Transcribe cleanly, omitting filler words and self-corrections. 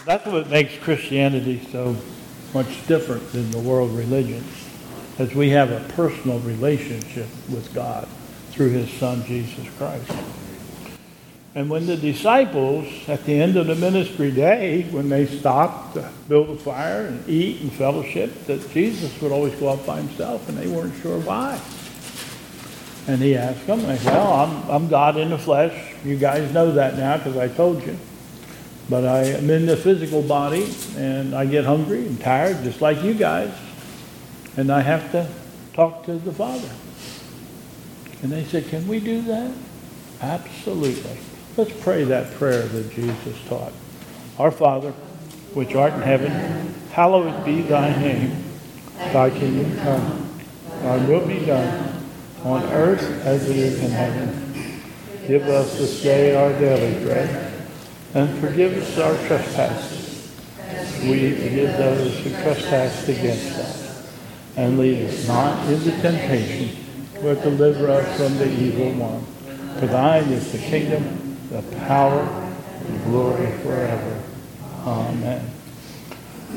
That's what makes Christianity so much different than the world religions, as we have a personal relationship with God through His Son, Jesus Christ. And when the disciples, at the end of the ministry day, when they stopped to build a fire and eat and fellowship, that Jesus would always go up by Himself, and they weren't sure why. And He asked them, well, I'm God in the flesh. You guys know that now because I told you. But I am in the physical body, and I get hungry and tired, just like you guys. And I have to talk to the Father. And they said, can we do that? Absolutely. Let's pray that prayer that Jesus taught. Our Father, which art in heaven, hallowed be thy name. Thy kingdom come. Thy will be done on earth as it is in heaven. Give us this day our daily bread. And forgive us our trespasses. We forgive those who trespass against us. And lead us not into temptation, but deliver us from the evil one. For thine is the kingdom, the power, and the glory forever. Amen.